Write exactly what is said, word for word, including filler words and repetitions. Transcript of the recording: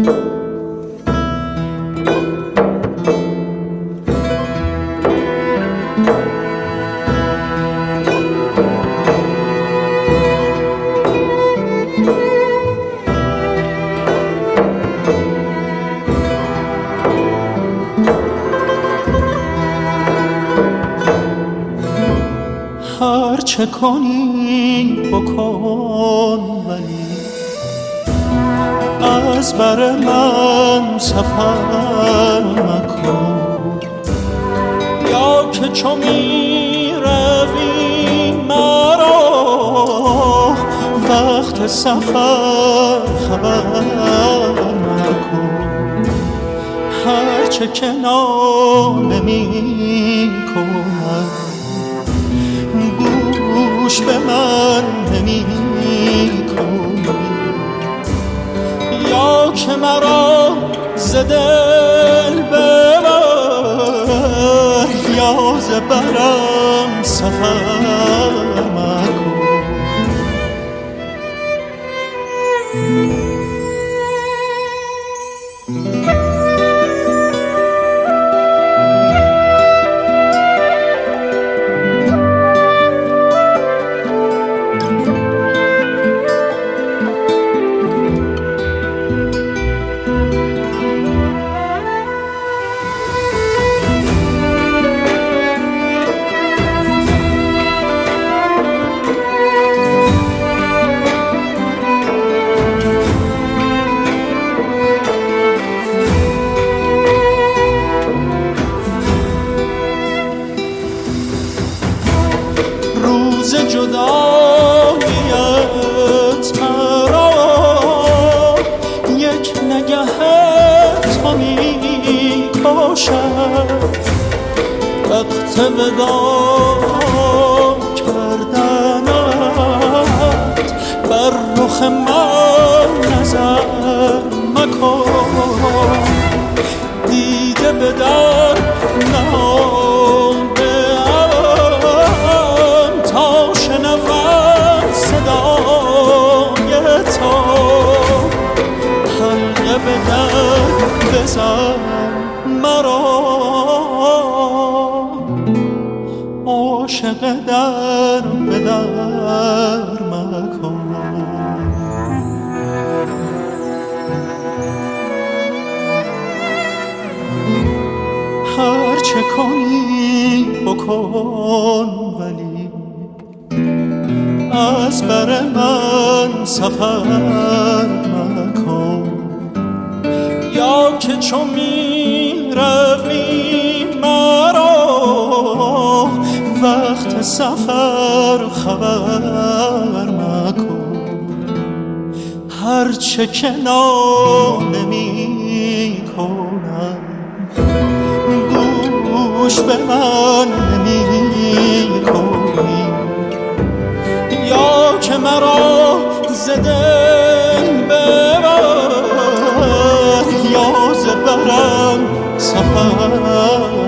هر چه کنی بکن ولی از بر من سفر مکن، یا که چو می روی مرا وقت سفر خبر مکن. هر چه که ناله می کنم گوش به من نمی کنی، یا که مرا ز دل ببر یا ز برم سفر مکن. روز جداییت مرا یک نگه تو می کشد، وقت وداع کردنت بر رخ من نظر مکن. دیده به در نهاده صدای تو، حلقه به در بزن مرا عاشق در به در مکن. هر چه کنی بکن ولی از بر من سفر مکن، یا که چو می روی مرا وقت سفر خبر مکن. هر چه که ناله می کنم گوش به من نمی کنی، یا که مرا ز دل ببر یا ز برم سفر